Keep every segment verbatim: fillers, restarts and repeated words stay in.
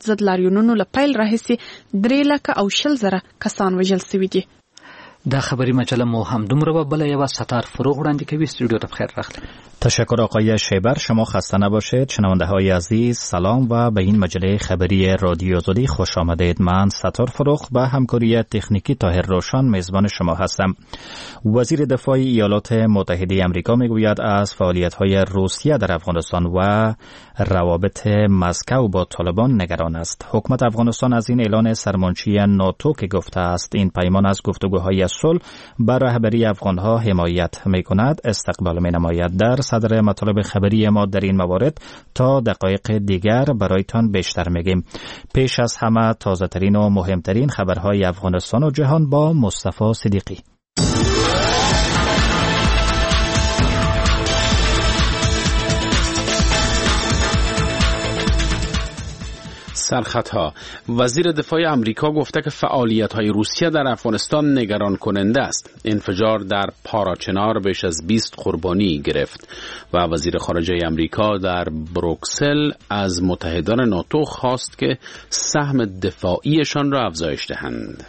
اعتراضات ضد لاریونونو له پیل راهیسې درې لکه او شل زره کسان وژل شوي دي. دا خبری مجله مو هم دومره و بله یو ستار فروغ وړاندې کوي. استودیو ته بخیر راغلی. تشکر آقای شیبر. شما خسته نباشید. شنونده های عزیز سلام و به این مجله خبری رادیو آزادی خوش آمدید. من ستار فروغ با همکاری تکنیکی طاهر روشن میزبان شما هستم. وزیر دفاع ایالات متحده آمریکا میگوید از فعالیت‌های روسیه در افغانستان و روابط مسکو با طالبان نگران است. حکومت افغانستان از این اعلان سرمنشی ناتو که گفته است این پیمان از گفتگوهای صلح بر رهبری افغان‌ها حمایت می‌کند استقبال می‌نماید. در صدر مطالب خبری ما در این موارد تا دقایق دیگر برایتان بیشتر میگیم. پیش از همه تازه‌ترین و مهمترین خبرهای افغانستان و جهان با مصطفی صدیقی. سرخطها. وزیر دفاع آمریکا گفته که فعالیت‌های روسیه در افغانستان نگران کننده است. انفجار در پاراچنار بیش از بیست قربانی گرفت و وزیر خارجه آمریکا در بروکسل از متحدان ناتو خواست که سهم دفاعیشان را افزایش دهند.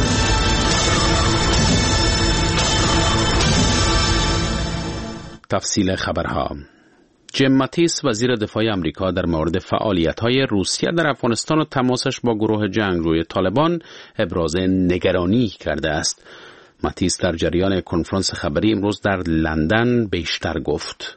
تفصیل خبرها. جیم ماتیس وزیر دفاع آمریکا در مورد فعالیت‌های روسیه در افغانستان و تماسش با گروه جنگجوی طالبان ابراز نگرانی کرده است. ماتیس در جریان کنفرانس خبری امروز در لندن بیشتر گفت: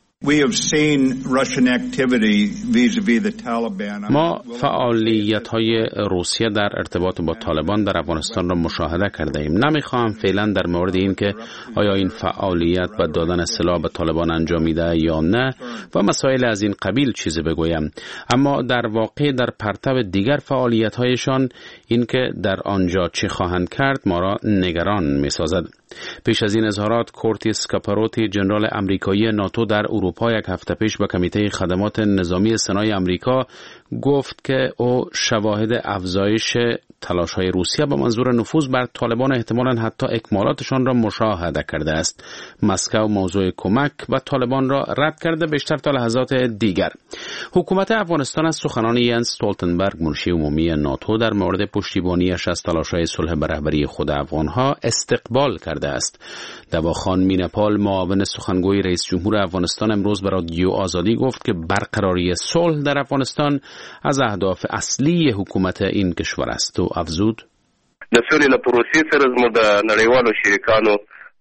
ما فعالیت‌های روسیه در ارتباط با طالبان در افغانستان را مشاهده کرده ایم. نمیخواهم فعلا در مورد این که آیا این فعالیت و دادن سلاح به طالبان انجامیده یا نه و مسائل از این قبیل چیزی بگویم، اما در واقع در پرتو دیگر فعالیت‌هایشان این که در آنجا چه خواهند کرد ما را نگران می‌سازد. پیش از این اظهارات کورتیس کاپاروتی ژنرال آمریکایی ناتو در اروپا یک هفته پیش به کمیته خدمات نظامی سنای آمریکا گفت که او شواهد افزایش تلاش‌های روسیه به منظور نفوذ بر طالبان احتمالاً حتی اکمالاتشان را مشاهده کرده است. مسکو موضوع کمک و طالبان را رد کرده بیشتر تا لحظات دیگر. حکومت افغانستان از سخنان ینس استولتنبرگ منشی عمومی ناتو در مورد پشتیبانیش از تلاش‌های صلح به رهبری خود افغان‌ها استقبال کرده است. دواخان مینپال معاون سخنگوی رئیس جمهور افغانستان امروز به رادیو آزادی گفت که برقراری صلح در افغانستان از اهداف اصلی حکومت این کشور است و افزود: د سولې له پروسې سره زموږ د نړیوالو شریکانو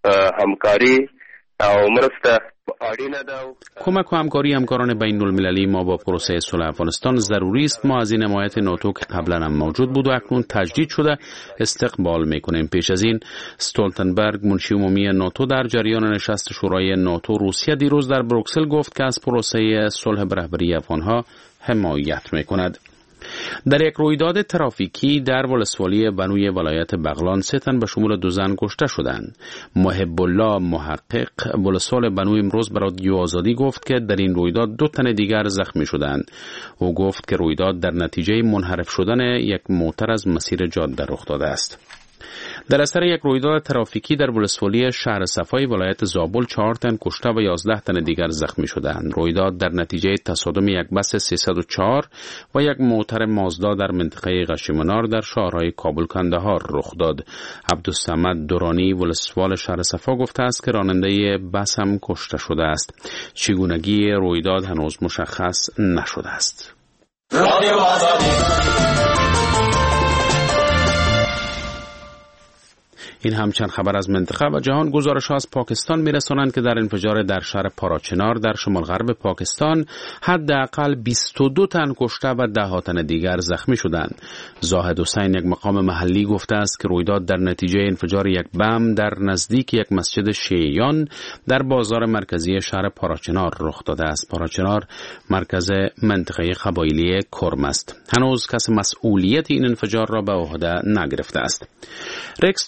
همکاري او مرسته اړینه ده. کمک و همکاری همکاران بین المللی ما با پروسه صلح افغانستان ضروری است. ما از این حمایت ناتو که قبلا هم موجود بود و اکنون تجدید شده استقبال میکنیم. پیش از این استولتنبرگ منشی عمومی ناتو در جریان نشست شورای ناتو روسیه دیروز در بروکسل گفت که از پروسه صلح به رهبری افغانها حمایت میکند. در یک رویداد ترافیکی در ولسوالی بنوی ولایت بغلان سه تن به شمول دو زن کشته شدند. محب الله محقق ولسوال بنوی امروز به رادیو آزادی گفت که در این رویداد دو تن دیگر زخمی شدند. او گفت که رویداد در نتیجه منحرف شدن یک موتر از مسیر جاده رخ داده است. در اثر یک رویداد ترافیکی در ولسوالی شهر صفای ولایت زابل چهار تن کشته و یازده تن دیگر زخمی شدند. رویداد در نتیجه تصادم یک بس سیصد و چهار و یک موتر مازدا در منطقه غشیمنار در شهرهای کابل کندهار رخ داد. عبدالصمد دورانی ولسوال شهر صفا گفته است که راننده بس هم کشته شده است. چگونگی رویداد هنوز مشخص نشده است. این همچنین خبر از منطقه و جهان. گزارش ها از پاکستان میرسانند که در انفجار در شهر پاراچنار در شمال غرب پاکستان حداقل بیست و دو تن کشته و ده ها تن دیگر زخمی شدند. زاهد حسین یک مقام محلی گفته است که رویداد در نتیجه انفجار یک بم در نزدیک یک مسجد شیعیان در بازار مرکزی شهر پاراچنار رخ داده است. پاراچنار مرکز منطقه قبایلی کرم است. هنوز کس مسئولیت این انفجار را به عهده نگرفته است. رکس تیلرسن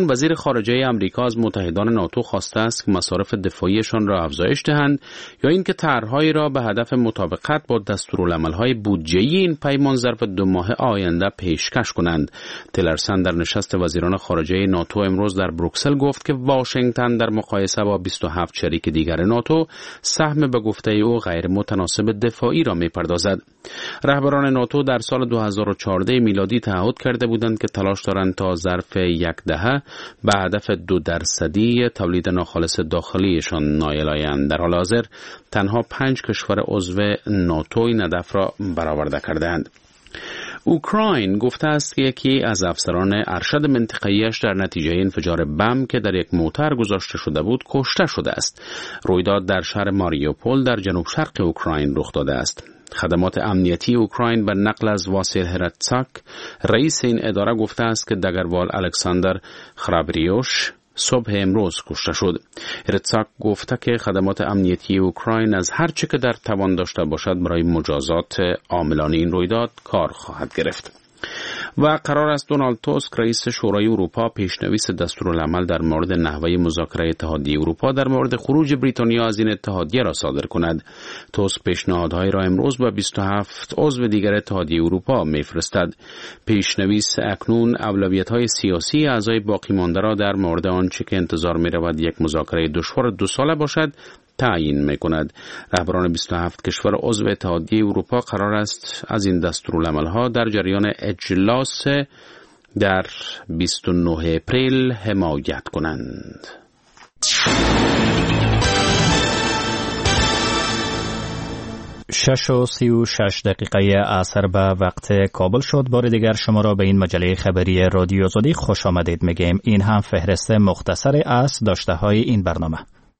اخیراً وزیر خارجه آمریکا از متحدان ناتو خواسته است که مصارف دفاعیشان را افزایش دهند یا اینکه طرحهایی را به هدف مطابقت با دستورالعمل‌های بودجه‌ای این پیمان ظرف دو ماه آینده پیشکش کنند. تیلرسن در نشست وزیران خارجه ناتو امروز در بروکسل گفت که واشنگتن در مقایسه با بیست و هفت شریک دیگر ناتو سهم به گفته او غیر متناسب دفاعی را می‌پردازد. رهبران ناتو در سال دو هزار و چهارده میلادی تعهد کرده بودند که تلاش دارند تا ظرف یک دهه به هدف دو درصدی تولید ناخالص داخلیشان نائل آیند. در حال حاضر تنها پنج کشور عضو ناتو این هدف را برآورده کردند. اوکراین گفته است که یکی از افسران ارشد منطقه‌ایش در نتیجه انفجار بم که در یک موتر گذاشته شده بود کشته شده است. رویداد در شهر ماریوپول در جنوب شرق اوکراین رخ داده است. خدمات امنیتی اوکراین به نقل از واسیل هرتساک رئیس این اداره گفته است که دگروال الکساندر خرابریوش صبح امروز کشته شد. هرتساک گفته که خدمات امنیتی اوکراین از هر چه که در توان داشته باشد برای مجازات عاملان این رویداد کار خواهد گرفت. و قرار است دونالد توسک رئیس شورای اروپا پیشنویس دستورالعمل در مورد نحوه مذاکره اتحادیه اروپا در مورد خروج بریتانیا از این اتحادیه را صادر کند. توسک پیشنهادهای را امروز به بیست و هفت عضو دیگر اتحادیه اروپا میفرستد. پیشنویس اکنون اولویت‌های سیاسی اعضای باقی مانده را در مورد آنچه که انتظار می‌رود یک مذاکره دشوار دو ساله باشد تعیین می‌کند. رهبران بیست و هفت کشور عضو اتحادیه اروپا قرار است از این دستورالعمل‌ها در جریان اجلاس در بیست و نه اپریل حمایت کنند. شش و سی و شش دقیقه عصر به وقت کابل شد. بار دیگر شما را به این مجله خبری رادیو آزادی خوش آمدید میگیم. این هم فهرست مختصر از داشته های این برنامه.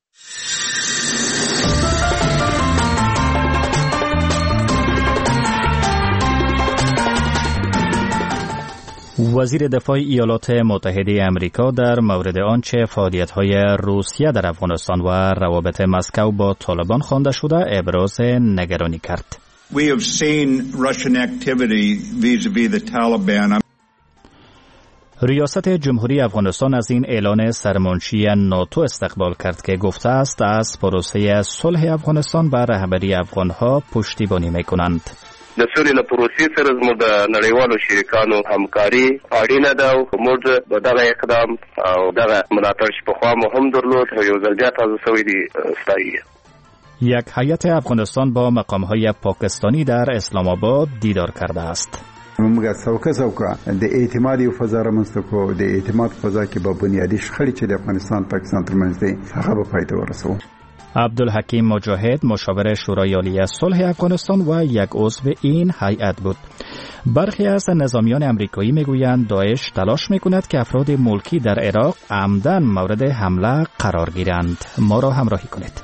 وزیر دفاع ایالات متحده آمریکا در مورد آنچه فعالیت‌های روسیه در افغانستان و روابط مسکو با طالبان خوانده شده ابراز نگرانی کرد. We have seen Russian activity vis-a-vis the Taliban. ریاست جمهوری افغانستان از این اعلان سرمنشی ناتو استقبال کرد که گفته است از پروسه صلح افغانستان به رهبری افغانها پشتیبانی می‌کنند. د سولې له پروسې سره زموږ د نړیوالو شریکانو همکاري اړینه ده او موږ به دغه اقدام او دغه ملاتړ چې پخوا مو هم درلود او یو ځل بیا تازه شوی دی ستایي. یک هیئت افغانستان با مقام‌های پاکستانی در اسلام آباد دیدار کرده است. موږ څوکه څوکه د اعتماد یو فضا رامنځته کو د اعتماد فضا کې به بنیادی شخړې چې د افغانستان پاکستان ترمنځ دي هغه به پای ته ورسوو. عبدالحکیم مجاهد مشاور شورای عالی صلح افغانستان و یک عضو این هیئت بود. برخی از نظامیان امریکایی میگویند داعش تلاش میکند که افراد ملکی در عراق عمدن مورد حمله قرار گیرند. ما را همراهی کنید.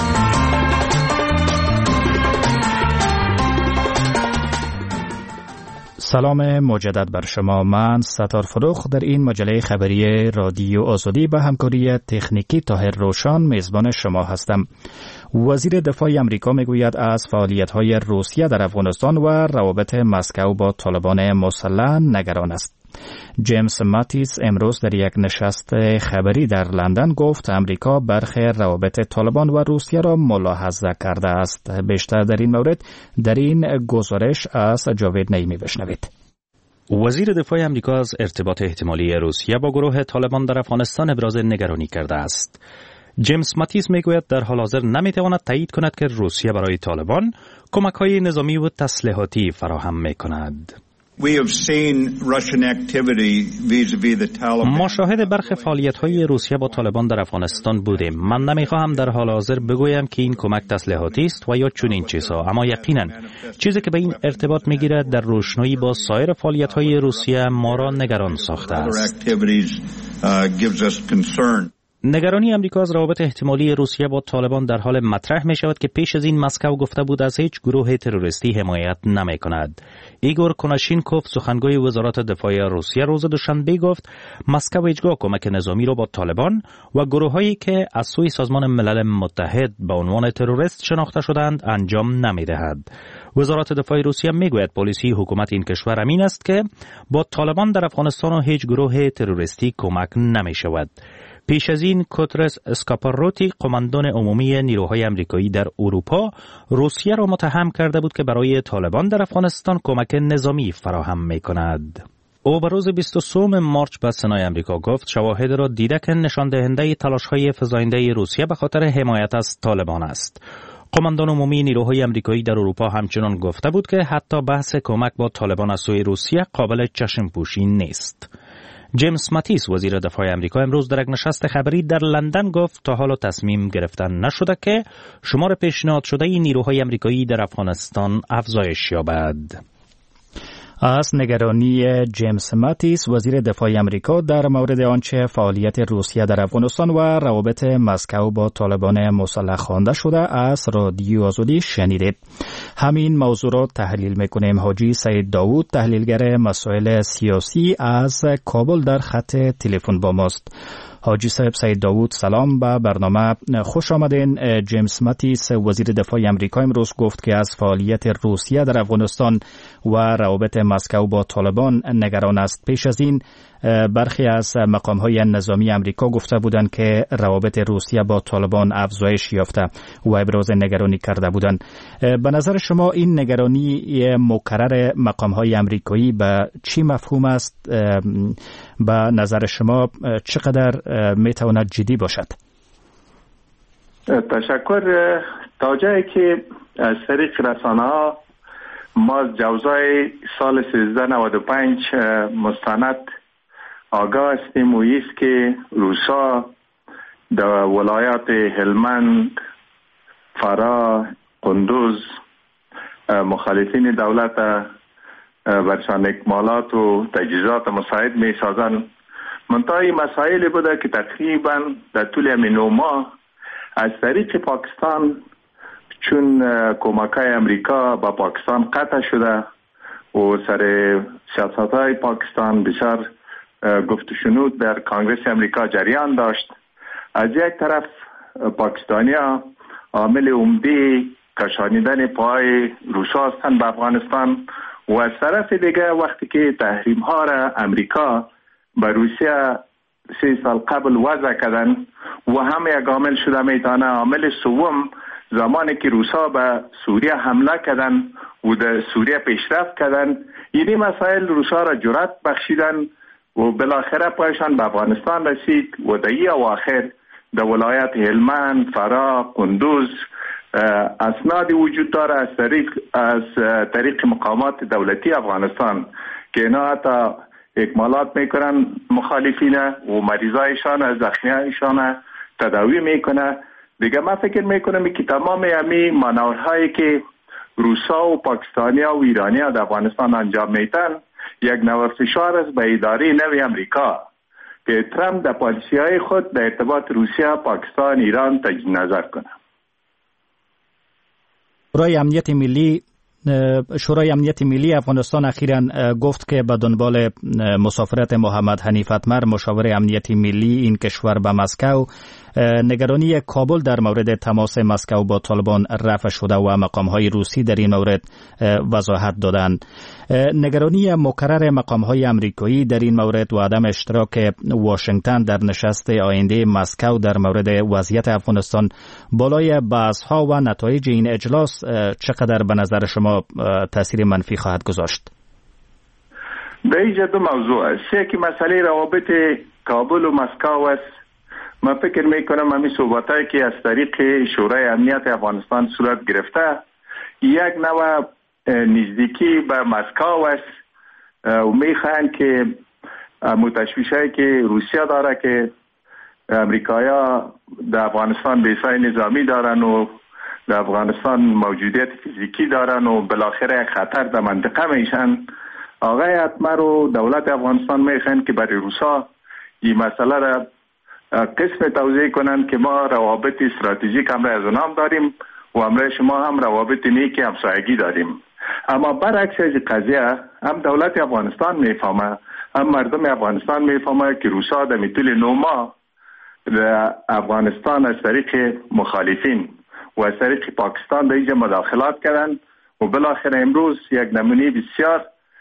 سلام مجدد بر شما. من ستار فروخ در این مجله خبری رادیو آزادی به همکاری تکنیکی طاهر روشان میزبان شما هستم. وزیر دفاع آمریکا میگوید از فعالیت‌های روسیه در افغانستان و روابط مسکو با طالبان مسلح نگران است. جیمز ماتیس امروز در یک نشست خبری در لندن گفت امریکا برخی روابط طالبان و روسیه را ملاحظه کرده است. بیشتر در این مورد در این گزارش از جاوید نعیمی بشنوید. وزیر دفاع آمریکا از ارتباط احتمالی روسیه با گروه طالبان در افغانستان ابراز نگرانی کرده است. جیمز ماتیس میگوید در حال حاضر نمیتواند تایید کند که روسیه برای طالبان کمک‌های نظامی و تسلیحاتی فراهم میکند. ما شاهد برخی فعالیت‌های روسیه با طالبان در افغانستان بودیم. من نمیخواهم در حال حاضر بگویم که این کمک تسلیحاتی است و یا چنین چیزها، اما یقینا چیزی که به این ارتباط میگیرد در روشنایی با سایر فعالیت‌های روسیه ما را نگران ساخته است. نگرانی امریکا از روابط احتمالی روسیه با طالبان در حال مطرح می شود که پیش از این مسکو گفته بود از هیچ گروه تروریستی حمایت نمی کند. ایگور کناشینکوف سخنگوی وزارت دفاع روسیه روز دوشنبه گفت مسکو هیچگاه کمک نظامی را با طالبان و گروهایی که از سوی سازمان ملل متحد به عنوان تروریست شناخته شدند انجام نمی دهد. وزارت دفاع روسیه می گوید پلیسی حکومت این کشور امین است که با طالبان در افغانستان و هیچ گروه تروریستی کمک نمی شود. پیش از این کوترس اسکاپاروتی قماندان عمومی نیروهای امریکایی در اروپا روسیه را متهم کرده بود که برای طالبان در افغانستان کمک نظامی فراهم می کند. او به روز بیست و سوم مارچ به سنای امریکا گفت شواهد را دیده که نشان دهنده تلاش‌های فزاینده روسیه به خاطر حمایت از طالبان است. قماندان عمومی نیروهای امریکایی در اروپا همچنان گفته بود که حتی بحث کمک با طالبان از سوی روسیه قابل چشم پوشی نیست. جیمز ماتیس وزیر دفاع امریکا امروز در یک نشست خبری در لندن گفت تا حالا تصمیم گرفتن نشده که شمار پیشنهاد شده نیروهای امریکایی در افغانستان افزایش یابد. از نگرانی جیمز ماتیس وزیر دفاع امریکا در مورد آنچه فعالیت روسیه در افغانستان و روابط مسکو با طالبان مسلح خوانده شده از رادیو آزادی شنیدید. همین موضوع را تحلیل میکنیم. حاجی سید داوود تحلیلگر مسائل سیاسی از کابل در خط تلفن با ماست. حاجی صاحب سید داوود سلام به برنامه، خوش آمدین. جیمز ماتیس وزیر دفاع امریکا امروز گفت که از فعالیت روسیه در افغانستان و روابط مسکو با طالبان نگران است. پیش از این برخی از مقام‌های نظامی امریکا گفته بودند که روابط روسیه با طالبان افزایش یافته و ابراز نگرانی کرده بودند. به نظر شما این نگرانی مکرر مقام‌های امریکایی به چی مفهوم است؟ به نظر شما چقدر میتواند جدی باشد؟ تشکر. تا جایی که از طریق رسانه‌ها ما جوزای سال سیزده نود و پنج مستند آگاه هستیم و ایست که روسا در ولایات هلمند، فرا، قندوز مخالفین دولت برشان اکمالات و تجهیزات مساعد می سازند. منتها این مسائل بوده که تقریبا در طول همین نو ماه از طریق پاکستان چون کمک‌های امریکا با پاکستان قطع شده و سر سیاست‌های پاکستان بسیار گفت و شنود در کنگره امریکا جریان داشت. از یک طرف پاکستانی‌ها عامل عمده کشانیدن پای روسا هستند به افغانستان و از طرف دیگه وقتی که تحریم‌ها را امریکا به روسیه سه سال قبل وضع کردن و هم یک عامل شده میتونه. عامل سوم زمانی که روسا به سوریه حمله کردن و در سوریه پیشرفت کردن، این مسائل روسا را جرأت بخشیدن و بالاخره پایشان به افغانستان رسید و در این اواخر در ولایت هلمند، فرا، قندوز اسنادی وجود داره از طریق از طریق مقامات دولتی افغانستان که اینا حتی اکمالات میکنن مخالفین و مریضایشان زخمیایشان تداوی میکنه. دیگه من فکر میکنم که تمام همی مانورهایی که روسا و پاکستانیا و ایرانیا در افغانستان انجام میتن یک نوع فشار است به اداره نوی امریکا که ترامپ در پالیسی های خود در ارتباط روسیه، پاکستان، ایران تجدید نظر کنه. شورای امنیت ملی شورای امنیت ملی افغانستان اخیراً گفت که به دنبال مسافرت محمد حنیف اتمر مشاور امنیت ملی این کشور به مسکو، نگرانی کابل در مورد تماس مسکو با طالبان رفع شده و مقام‌های روسی در این مورد وضاحت دادند. نگرانی مکرر مقام‌های امریکایی در این مورد و عدم اشتراک واشنگتن در نشست آینده مسکو در مورد وضعیت افغانستان بالای بحث‌ها و نتایج این اجلاس چقدر به نظر شما تاثیر منفی خواهد گذاشت؟ در اینجا دو موضوع است. یکی مسئله روابط کابل و مسکو است. من فکر میکنم همین صحبتایی که از طریق شورای امنیت افغانستان صورت گرفته یک نوع نزدیکی به مسکو است و میخواهند که متشویشایی که روسیه داره که امریکایا در افغانستان بیسای نظامی دارن و در افغانستان موجودیت فیزیکی دارن و بالاخره خطر در منطقه میشن، آقای اتمر و دولت افغانستان میخواهند که برای روسا این مسئله را قسم توضیح کنند که ما روابط استراتژیک همراه از اونام داریم و همراه شما هم روابط نیک همسایگی داریم. اما برعکس از قضیه هم دولت افغانستان میفهمه، هم مردم افغانستان میفهمه که روسا در طول نه ماه در افغانستان از طریق مخالفین و از طریق پاکستان در اینجا مداخلات کردن و بالاخره امروز یک نمونه بسیار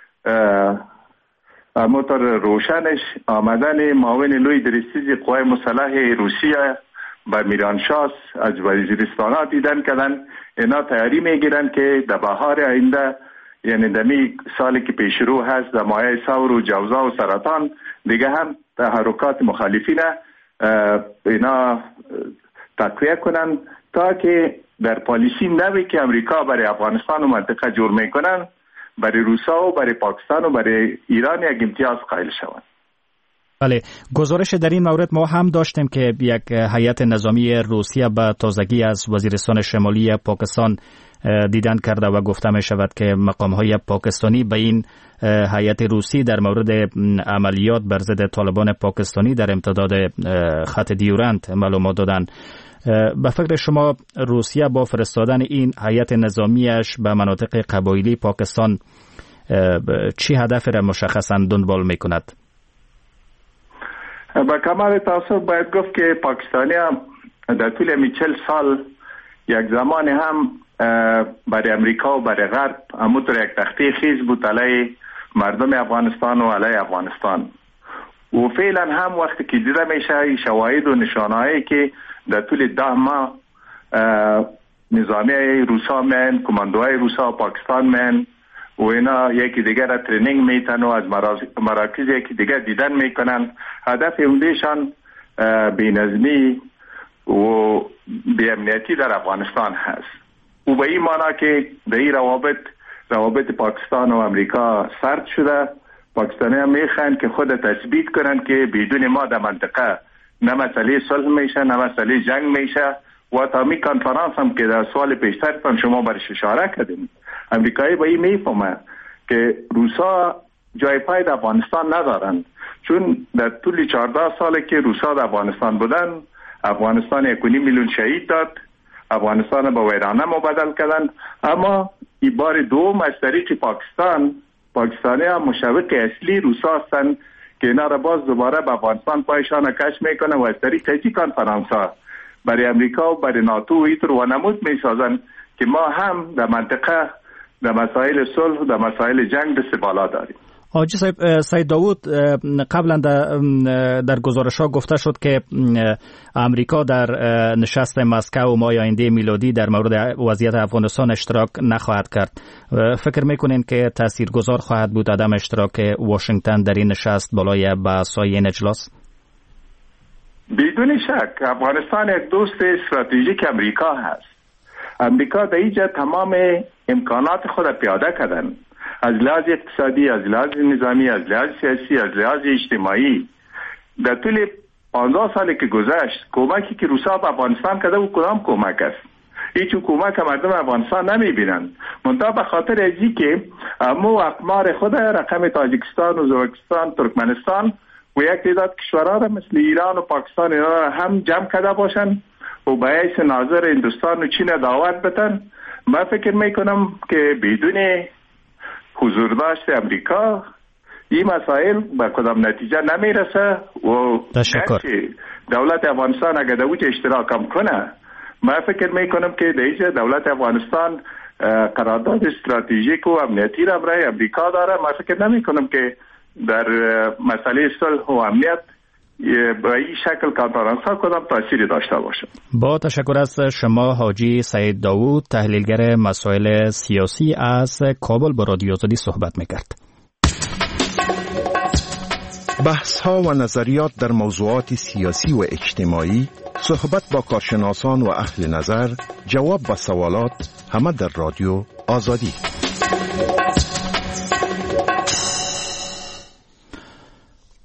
موتور روشنش آمدن معاون لوی درستیز قوای مسلح روسیه به میرانشاه از وزیرستان ها دیدن کردن. اینا تیاری میگیرن که در بهار آینده، یعنی دمی سالی که پیش رو هست، در مایه ثور و جوزا و سرطان دیگه هم تحرکات مخالفین اینا تقویه کنن تا که در پالیسی نوی که امریکا برای افغانستان و منطقه جور میکنن برای روسا و برای پاکستان و برای ایران یک امتیاز قائل شوند. بله، گزارش در این مورد ما هم داشتیم که یک هیئت نظامی روسیه به تازگی از وزیرستان شمالی پاکستان دیدن کرده و گفته می شود که مقام‌های پاکستانی به این هیئت روسی در مورد عملیات بر ضد طالبان پاکستانی در امتداد خط دیورند معلومات دادند. به فکر شما روسیه با فرستادن این هیئت نظامیش به مناطق قبایلی پاکستان چی هدف را مشخصاً دنبال می کند؟ با کمال تاسف باید گفت که پاکستانی هم در طول همی چل سال یک زمان هم برای امریکا و برای غرب همونطور یک تخته خیز بود علیه مردم افغانستان و علیه افغانستان و فعلا هم وقتی که دیده میشه شواهد و نشانهایی که در طول ده ماه نظامی روسا من، کماندوهای روسا پاکستان من و اینا یکی دیگر را ترینینگ میتن و از مراکز یکی دیگر دیدن میکنن. هدف اونیشان بینظمی و بی‌امنیتی در افغانستان هست و به این معنا که در این روابط روابط پاکستان و امریکا سرد شده. پاکستانی هم میخوان که خود تثبیت کنن که بدون ما در منطقه نه مسئله صلح میشه نه مسئله جنگ میشه و تا می کنفرانس هم که در سوال پیشتر شما برش اشاره کردیم، امریکایی به این میفهمه که روسا جای پای در افغانستان ندارن، چون در طول چهارده ساله که روسا در افغانستان بودن افغانستان یک و نیم میلیون شهید داد، افغانستان به ویرانه مبدل کردن. اما این بار دوم از طریق پاکستان پاکستانی هم مشوق اصلی روسا هستن که اینا را باز دوباره به افغانستان پایشان کش میکنه و از طریق ایجی کنفرانس ها برای امریکا و برای ناتو و ایتر و نمود میسازن که ما هم در منطقه در مسائل صلح و در مسائل جنگ دست بالا داریم. حاجی صاحب، سید داوود قبلا در, در گزارش ها گفته شد که امریکا در نشست مسکو ماه آینده میلادی در مورد وضعیت افغانستان اشتراک نخواهد کرد. فکر میکنین که تاثیرگذار خواهد بود عدم اشتراک واشنگتن در این نشست بالای بحث‌های این اجلاس؟ بدون شک افغانستان یک دوست استراتژیک امریکا هست. امریکا در اینجا تمام امکانات خود پیاده کردن، از لحاظ اقتصادی، از لحاظ نظامی، از لحاظ سیاسی، از لحاظ اجتماعی. در طول پانزده سالی که گذشت کمکی که روسا به افغانستان کرده و کدام کمک است؟ هیچ کمک مردم افغانستان نمیبینن، منتها به خاطر ازی که امو اقمار خود رقم تاجیکستان و ازبکستان، ترکمنستان و یک تعداد کشورها را مثل ایران و پاکستان اینا را هم جمع کرده باشن و به حیث ناظر هندوستان و چین دعوت بدن. من فکر میکنم که بدون حضور داشت امریکا این مسائل به کدام نتیجه نمیرسه و دولت افغانستان اگر در وجه اشتراک هم کنه، من فکر میکنم که در دولت افغانستان قرارداد استراتژیک و امنیتی را برای امریکا داره. من فکر نمیکنم که در مسئله صلح و امنیت به این شکل کنفرانس ها کدام تأثیری داشته باشه. با تشکر از شما حاجی سید داوود، تحلیلگر مسائل سیاسی از کابل با رادیو آزادی صحبت میکرد. بحث ها و نظریات در موضوعات سیاسی و اجتماعی، صحبت با کارشناسان و اهل نظر، جواب و سوالات، همه در رادیو آزادی.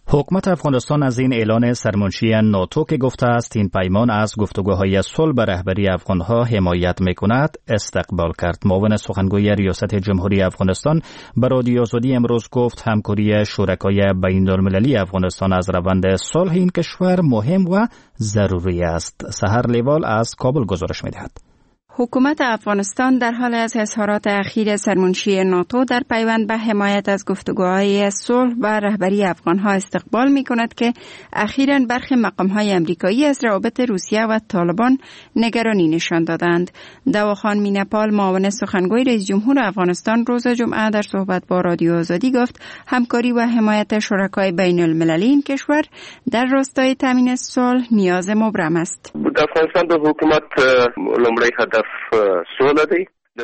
حکومت افغانستان از این اعلان سرمنشی ناتو که گفته است این پیمان از گفتگوهای صلح به رهبری افغانها حمایت میکند استقبال کرد. معاون سخنگوی ریاست جمهوری افغانستان به رادیو آزادی امروز گفت همکاری شرکای بین المللی افغانستان از روند صلح این کشور مهم و ضروری است. سحر لیوال از کابل گزارش میدهد. حکومت افغانستان در حال از اظهارات اخیر سرمنشی ناتو در پیوند به حمایت از گفتگوهای صلح و رهبری افغانها استقبال می کند که اخیراً برخی مقامهای امریکایی از روابط روسیه و طالبان نگرانی نشان دادند. دواخان مینپال معاون سخنگوی رئیس جمهور افغانستان روز جمعه در صحبت با رادیو آزادی گفت همکاری و حمایت شرکای بین المللی این کشور در راستای تامین صلح نیاز مبرم است. افغانستان د حکومت لومړی هدف صلح دی.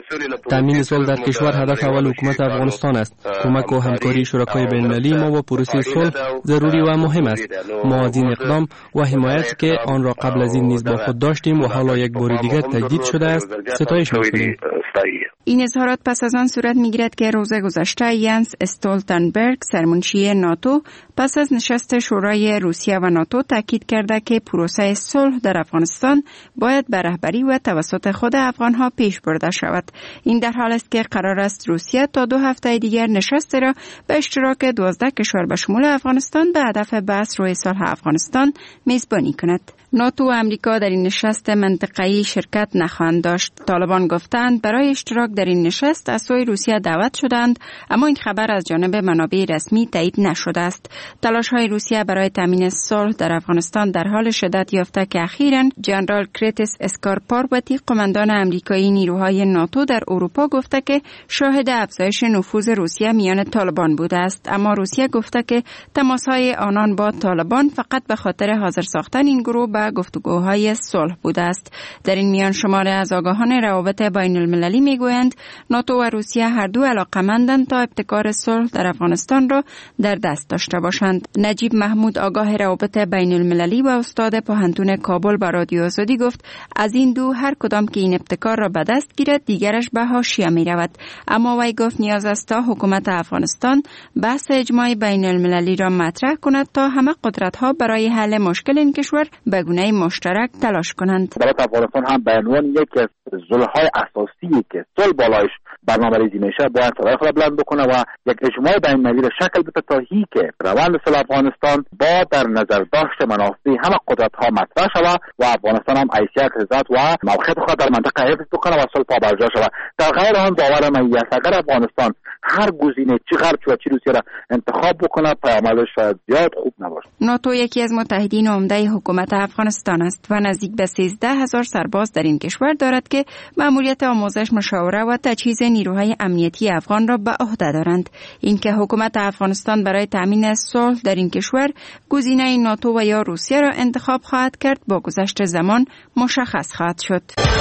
تامین صلح در کشور هدف اول حکومت افغانستان است. کمک و همکاری شرکای بین‌المللی ما با پروسه صلح ضروری و مهم است. ما از این اقدام و حمایت که آن را قبل از این نیز با خود داشتیم و حالا یک بار دیگر تجدید شده است ستایش می‌کنیم. این اظهارات پس از آن صورت می‌گیرد که روز گذشته ینس استولتنبرگ سرمنشی ناتو پس از نشست شورای روسیه و ناتو تاکید کرده که پروسه صلح در افغانستان باید به رهبری و توسط خود افغان‌ها پیش برده شود. این در حال است که قرار است روسیه تا دو هفته دیگر نشست را به اشتراک دوازده کشور به شمول افغانستان به هدف بحث روی صلح افغانستان میزبانی کند. ناتو و امریکا در این نشست منطقه‌ای شرکت نخواهند داشت. طالبان گفتند برای اشتراک در این نشست از سوی روسیه دعوت شدند، اما این خبر از جانب منابع رسمی تایید نشده است. تلاش‌های روسیه برای تامین صلح در افغانستان در حال شدت یافته که اخیراً جنرال کریتس اسکارپارواتی قماندان امریکایی نیروهای ناتو در اروپا گفته که شاهد افزایش نفوذ روسیه میان طالبان بوده است، اما روسیه گفته که تماس‌های آنان با طالبان فقط به خاطر حاضر ساختن این گروه به گفتگوهای صلح بوده است. در این میان شماره از آگاهان روابط بین المللی میگویند ناتو و روسیه هر دو علاقه‌مندند تا ابتکار صلح در افغانستان را در دست داشته باشند. نجیب محمود آگاه روابط بین المللی و استاد پوهنتون کابل به رادیو آزادی گفت از این دو هر کدام که این ابتکار را به دست گیرد دیگرش به حاشیه می رود. اما وی گفت نیاز است تا حکومت افغانستان بحث اجماع بین المللی را مطرح کند تا همه قدرت‌ها برای حل مشکل این کشور به گونه مشترک تلاش کنند. دولت افغانستان هم به عنوان یکی از ضلع‌های اساسی که صلح بالایش برنامه‌ریزی میشه باید صدای خود بلند بکنه و یک اجماع بین المللی را شکل بده تا هی که روند صلح افغانستان با در نظر داشت منافع همه قدرت‌ها مطرح شود و افغانستان هم حیثیت عزت و موقعیت خود در منطقه حفظ بکنه و صلح پابرجا شود. در غیر آن باور من است اگر افغانستان هر گزینه چه غرب و چه روسیه را انتخاب بکنه پیامدش شاید زیاد خوب نباشه. ناتو یکی از متحدین عمده حکومت افغانستان است و نزدیک به سیزده هزار سرباز در این کشور دارد که مأموریت آموزش، مشاوره و تجهیز نیروهای امنیتی افغان را به عهده دارند. اینکه حکومت افغانستان برای تامین صلح در این کشور گزینه ناتو و یا روسیه را انتخاب خواهد کرد با گذشت زمان مشخص خواهد شد.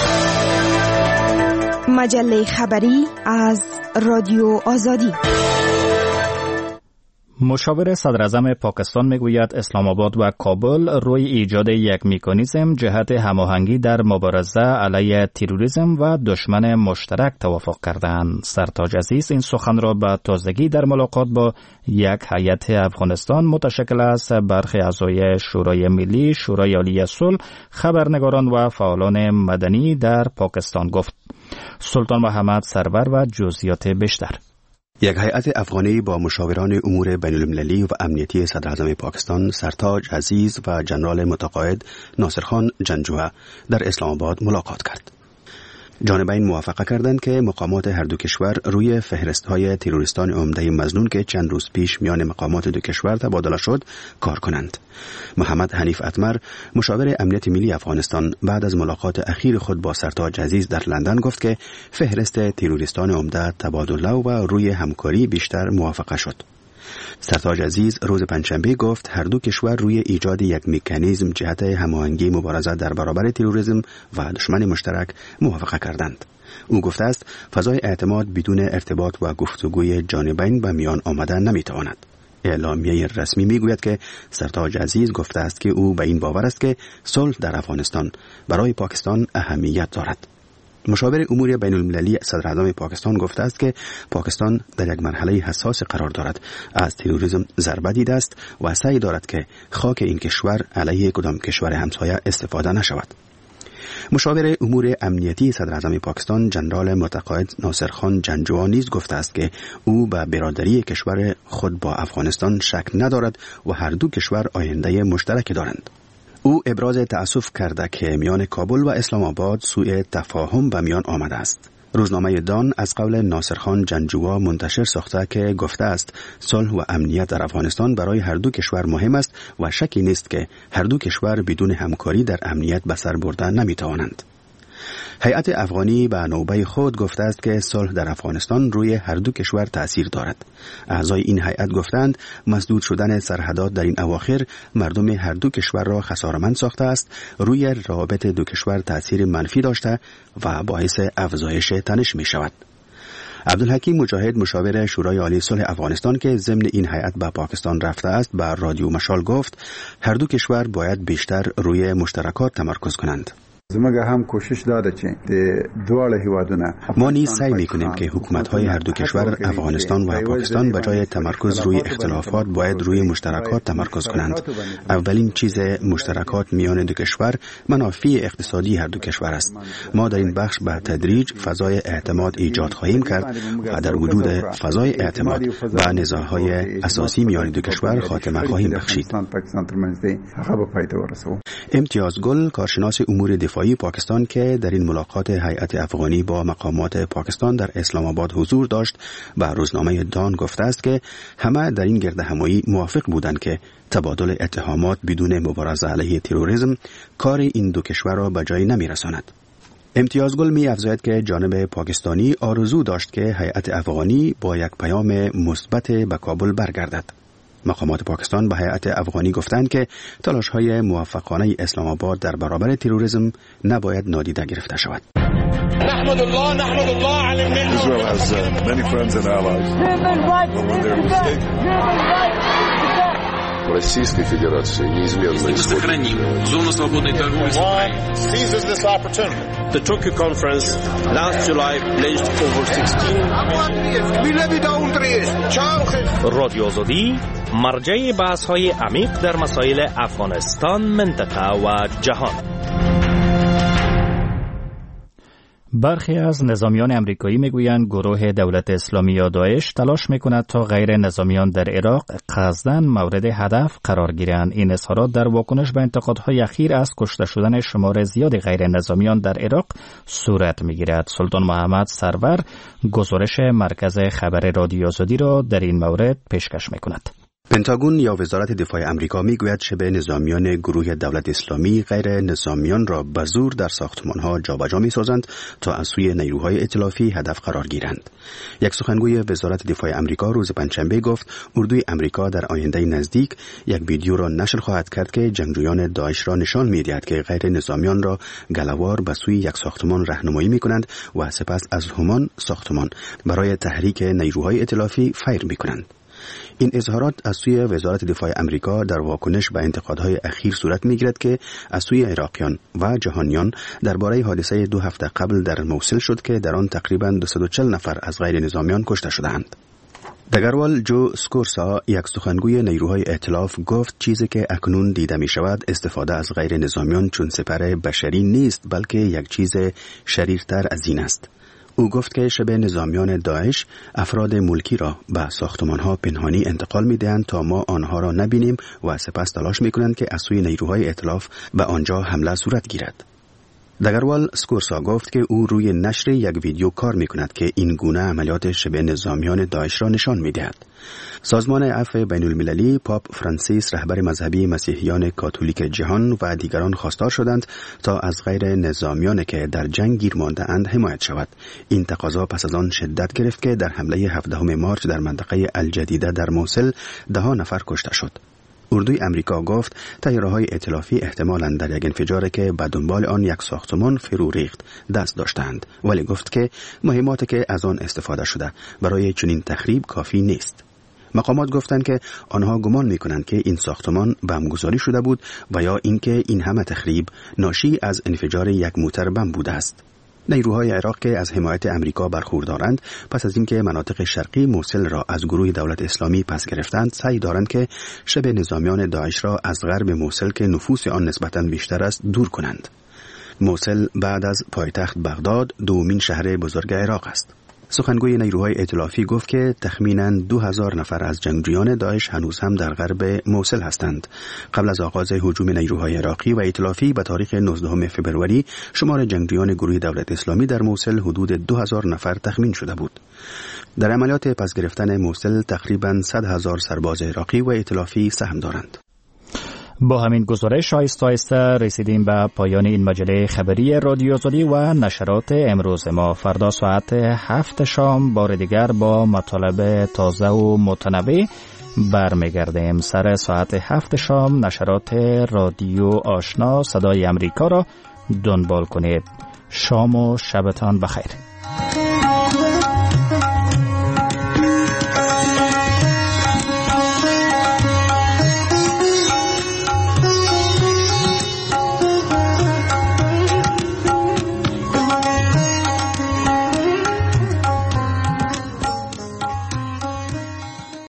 مجله خبری از رادیو آزادی. مشاور صدر اعظم پاکستان میگوید اسلام آباد و کابل روی ایجاد یک مکانیزم جهت هماهنگی در مبارزه علیه تروریسم و دشمن مشترک توافق کردند. سرتاج عزیز این سخن را به تازگی در ملاقات با یک هیئت افغانستان متشکل از برخی اعضای شورای ملی، شورای عالی صلح، خبرنگاران و فعالان مدنی در پاکستان گفت. سلطان محمد سرور و جزئیات بیشتر. یک هیئت افغانی با مشاوران امور بین المللی و امنیتی صدر اعظم پاکستان سرتاج عزیز و جنرال متقاعد ناصرخان جنگجویه در اسلام آباد ملاقات کرد. جانبین موافقه کردند که مقامات هر دو کشور روی فهرست‌های تروریستان عمده مظنون که چند روز پیش میان مقامات دو کشور تبادله شد کار کنند. محمد حنیف اتمر مشاور امنیت ملی افغانستان بعد از ملاقات اخیر خود با سرتاج عزیز در لندن گفت که فهرست تروریستان عمده تبادله و روی همکاری بیشتر موافقه شد. سرتاج عزیز روز پنجشنبه گفت هر دو کشور روی ایجاد یک مکانیزم جهت هماهنگی مبارزه در برابر تروریسم و دشمن مشترک موافقه کردند. او گفته است فضای اعتماد بدون ارتباط و گفتگوی جانبین به میان آمدن نمیتواند. اعلامیه رسمی میگوید که سرتاج عزیز گفته است که او به این باور است که صلح در افغانستان برای پاکستان اهمیت دارد. مشاور امور بین المللی صدر اعظم پاکستان گفته است که پاکستان در یک مرحله حساس قرار دارد، از تروریسم ضربه دیده است و سعی دارد که خاک این کشور علیه کدام کشور همسایه استفاده نشود. مشاور امور امنیتی صدر اعظم پاکستان جنرال متقاعد ناصرخان جنجوها نیز گفته است که او به برادری کشور خود با افغانستان شک ندارد و هر دو کشور آینده مشترک دارند. او ابراز تأسف کرده که میان کابل و اسلام آباد سوء تفاهم به میان آمده است. روزنامه دان از قول ناصرخان جنجوها منتشر ساخته که گفته است صلح و امنیت در افغانستان برای هر دو کشور مهم است و شکی نیست که هر دو کشور بدون همکاری در امنیت به سر برده نمیتوانند. هیئت افغانی به نوبه خود گفته است که صلح در افغانستان روی هر دو کشور تأثیر دارد. اعضای این هیئت گفتند مسدود شدن سرحدات در این اواخر مردم هر دو کشور را خسارتمند ساخته است، روی روابط دو کشور تأثیر منفی داشته و باعث افزایش تنش می شود. عبدالحکیم مجاهد مشاور شورای عالی صلح افغانستان که ضمن این هیئت به پاکستان رفته است به رادیو مشال گفت هر دو کشور باید بیشتر روی مشترکات تمرکز کنند. زموږ هم کوشش داده چې د دواړه هیوادونه ما نیز سعی میکنیم که حکومت‌های هر دو کشور افغانستان و پاکستان به جای تمرکز روی اختلافات باید روی مشترکات تمرکز کنند. اولین چیز مشترکات میان دو کشور منافع اقتصادی هر دو کشور است. ما در این بخش به تدریج فضای اعتماد ایجاد خواهیم کرد و در وجود فضای اعتماد و نزاع‌های اساسی میان دو کشور خاتمه خواهیم بخشید. امتیاز گل کارشناس امور دفاعی پاکستان که در این ملاقات هیئت افغانی با مقامات پاکستان در اسلام آباد حضور داشت به روزنامه دان گفته است که همه در این گرد همایی موافق بودند که تبادل اتهامات بدون مبارزه علیه تروریسم کار این دو کشور را به جای نمی‌رساند. امتیاز گل می افزاید که جانب پاکستانی آرزو داشت که هیئت افغانی با یک پیام مثبت به کابل برگردد. مقامات پاکستان به هیئت افغانی گفتند که تلاش‌های موفقانه اسلام آباد در برابر تروریسم نباید نادیده گرفته شود. نحمد الله نحمد الله علی الملت. Israel has uh, many friends and allies. Российской Федерации неизменно сохраним зону свободной торговли с Украиной. Seizes this opportunity. The Tokyo conference last July pledged over sixteen رادیو آزادی مرجع بحث‌های عمیق در مسائل افغانستان، منطقه و جهان. برخی از نظامیان امریکایی میگویند گروه دولت اسلامی یا داعش تلاش میکند تا غیر نظامیان در عراق قصداً مورد هدف قرار گیرند. این اظهارات در واکنش به انتقادهای اخیر از کشته شدن شمار زیاد غیر نظامیان در عراق صورت میگیرد. سلطان محمد سرور گزارش مرکز خبر رادیو آزادی را در این مورد پیشکش میکند. پنتاگون یا وزارت دفاع امریکا میگوید شبه نظامیان گروه دولت اسلامی غیر نظامیان را به زور در ساختمان‌ها جابجا می‌سازند تا از سوی نیروهای ائتلافی هدف قرار گیرند. یک سخنگوی وزارت دفاع امریکا روز پنجشنبه گفت اردوی امریکا در آینده نزدیک یک ویدیو را نشر خواهد کرد که جنگجویان داعش را نشان می‌دهد که غیر نظامیان را گله‌وار به سوی یک ساختمان راهنمایی می‌کنند و سپس از همان ساختمان برای تحریک نیروهای ائتلافی فیر می‌کنند. این اظهارات از سوی وزارت دفاع امریکا در واکنش به انتقادهای اخیر صورت می‌گیرد که از سوی عراقیان و جهانیان درباره حادثه دو هفته قبل در موصل شد که در آن تقریباً دویست و چهل نفر از غیر نظامیان کشته شدند. دگروال جو سکورسا یک سخنگوی نیروهای ائتلاف گفت چیزی که اکنون دیده می شود استفاده از غیر نظامیان چون سپر بشری نیست بلکه یک چیز شریرتر از این است. او گفت که شبه نظامیان داعش افراد ملکی را به ساختمان‌ها پنهانی انتقال می‌دهند تا ما آنها را نبینیم و سپس تلاش می‌کنند که از سوی نیروهای ائتلاف به آنجا حمله صورت گیرد. دگروال سکورسا گفت که او روی نشر یک ویدیو کار می‌کند که این گونه عملیات شبه نظامیان داعش را نشان می‌دهد. سازمان عفو بین المللی پاپ فرانسیس رهبر مذهبی مسیحیان کاتولیک جهان و دیگران خواستار شدند تا از غیر نظامیان که در جنگ گیر مانده اند حمایت شود. این تقاضا پس از آن شدت گرفت که در حمله هفدهم مارچ در منطقه الجدیده در موصل ده ها نفر کشته شد. اردوی امریکا گفت طیاره‌های ائتلافی احتمالاً در یک انفجاری که به دنبال آن یک ساختمان فرو ریخت دست داشتند، ولی گفت که مهماتی که از آن استفاده شده برای چنین تخریب کافی نیست. مقامات گفتند که آنها گمان می‌کنند که این ساختمان بمبگذاری شده بود و یا اینکه این همه تخریب ناشی از انفجار یک موتر بمب بوده است. نیروهای عراق که از حمایت امریکا برخوردارند پس از اینکه مناطق شرقی موصل را از گروه دولت اسلامی پس گرفتند سعی دارند که شبه نظامیان داعش را از غرب موصل که نفوس آن نسبتاً بیشتر است دور کنند. موصل بعد از پایتخت بغداد دومین شهر بزرگ عراق است. سخنگوی نیروهای ائتلافی گفت که تخمیناً دو هزار نفر از جنگجویان داعش هنوز هم در غرب موصل هستند. قبل از آغاز هجوم نیروهای عراقی و ائتلافی به تاریخ نوزدهم فوریه شمار جنگجویان گروه دولت اسلامی در موصل حدود دو هزار نفر تخمین شده بود. در عملیات پس گرفتن موصل تقریباً صد هزار سرباز عراقی و ائتلافی سهم دارند. با همین گزارش آهسته آهسته رسیدیم به پایان این مجله خبری رادیو آزادی و نشرات امروز ما. فردا ساعت هفت شام بار دیگر با مطالب تازه و متنوع برمیگردیم. سر ساعت هفت شام نشرات رادیو آشنا صدای امریکا را دنبال کنید. شام و شبتان بخیر.